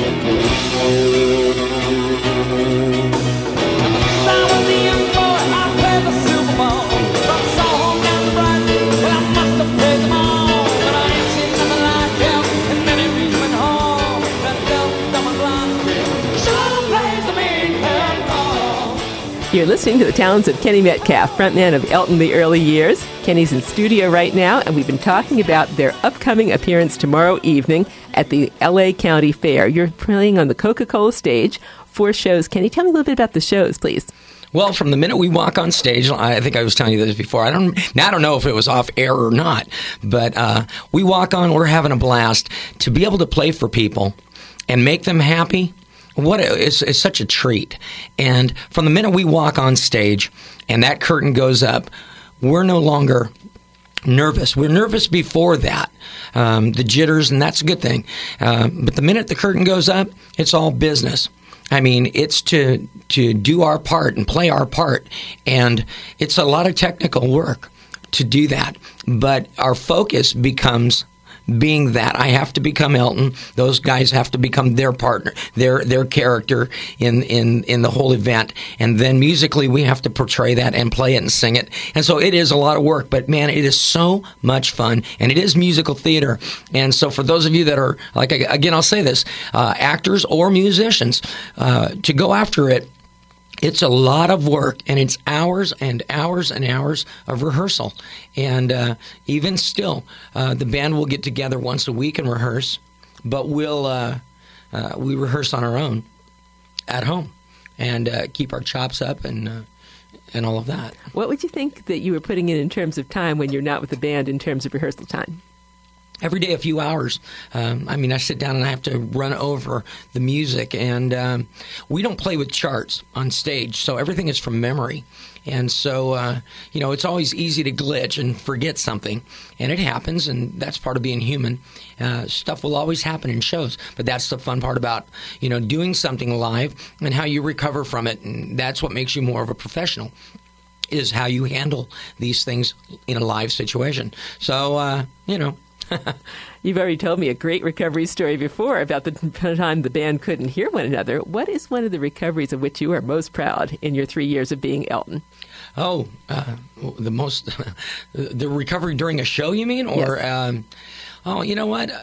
You're listening to the talents of Kenny Metcalf, frontman of Elton the Early Years. Kenny's in studio right now, and we've been talking about their upcoming appearance tomorrow evening at the L.A. County Fair. You're playing on the Coca-Cola stage, 4 shows. Kenny, tell me a little bit about the shows, please. Well, from the minute we walk on stage, I think I was telling you this before. I don't know if it was off air or not, but we walk on, we're having a blast. To be able to play for people and make them happy, it's such a treat. And from the minute we walk on stage and that curtain goes up, we're no longer nervous. We're nervous before that, the jitters, and that's a good thing. But the minute the curtain goes up, it's all business. I mean, it's to do our part and play our part, and it's a lot of technical work to do that. But our focus becomes being that I have to become Elton. Those guys have to become their partner, their character in the whole event. And then musically, we have to portray that and play it and sing it. And so it is a lot of work, but man, it is so much fun. And it is musical theater. And so for those of you that are, like, again, I'll say this, actors or musicians, to go after it, it's a lot of work, and it's hours and hours and hours of rehearsal. And even still, the band will get together once a week and rehearse, but we rehearse on our own at home and keep our chops up and all of that. What would you think that you were putting in terms of time when you're not with the band in terms of rehearsal time? Every day, a few hours. I sit down and I have to run over the music. And we don't play with charts on stage, so everything is from memory. And so, it's always easy to glitch and forget something. And it happens, and that's part of being human. Stuff will always happen in shows. But that's the fun part about, doing something live and how you recover from it. And that's what makes you more of a professional, is how you handle these things in a live situation. So, You've already told me a great recovery story before about the time the band couldn't hear one another. What is one of the recoveries of which you are most proud in your 3 years of being Elton? Oh, the recovery during a show, you mean? Or, yes. You know what?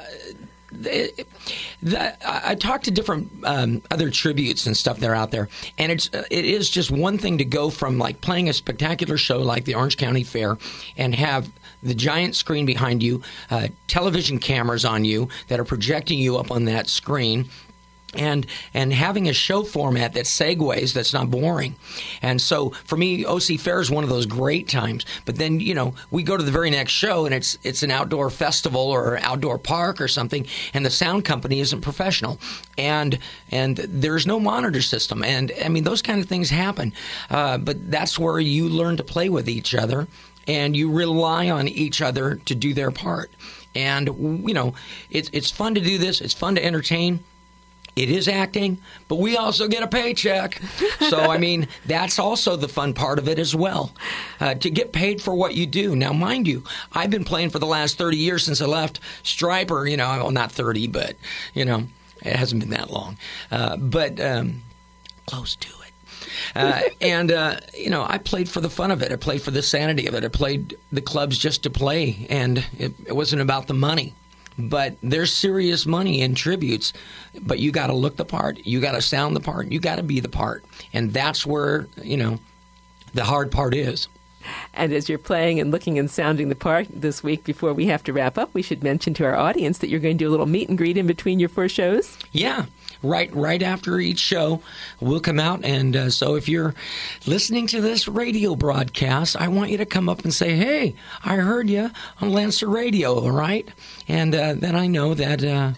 I talked to different other tributes and stuff that are out there, and it is just one thing to go from like playing a spectacular show like the Orange County Fair and have the giant screen behind you, television cameras on you that are projecting you up on that screen, and having a show format that segues, that's not boring. And so for me, OC Fair is one of those great times. But then, we go to the very next show, and it's an outdoor festival or an outdoor park or something, and the sound company isn't professional. And there's no monitor system. And, those kind of things happen. But that's where you learn to play with each other, and you rely on each other to do their part. And, it's fun to do this. It's fun to entertain. It is acting, but we also get a paycheck. So, that's also the fun part of it as well, to get paid for what you do. Now, mind you, I've been playing for the last 30 years since I left Stryper, well, not 30, but, it hasn't been that long. But close to it. I played for the fun of it. I played for the sanity of it. I played the clubs just to play, and it wasn't about the money. But there's serious money in tributes, but you got to look the part, you got to sound the part, you got to be the part. And that's where, the hard part is. And as you're playing and looking and sounding the part this week, before we have to wrap up, we should mention to our audience that you're going to do a little meet and greet in between your 4 shows. Yeah. Right after each show, we'll come out, and so if you're listening to this radio broadcast, I want you to come up and say, "Hey, I heard you on Lancer Radio," all right? And then I know that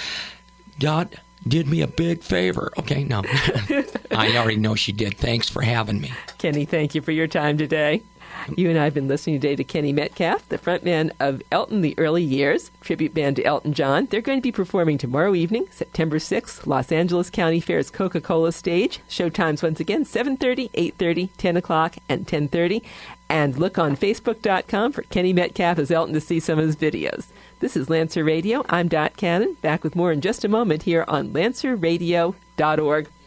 Dot did me a big favor. Okay, no. I already know she did. Thanks for having me. Kenny, thank you for your time today. You and I have been listening today to Kenny Metcalf, the frontman of Elton the Early Years, tribute band to Elton John. They're going to be performing tomorrow evening, September 6th, Los Angeles County Fair's Coca-Cola stage. Showtimes once again, 7:30, 8:30, 10 o'clock, and 10:30. And look on Facebook.com for Kenny Metcalf as Elton to see some of his videos. This is Lancer Radio. I'm Dot Cannon. Back with more in just a moment here on LancerRadio.org.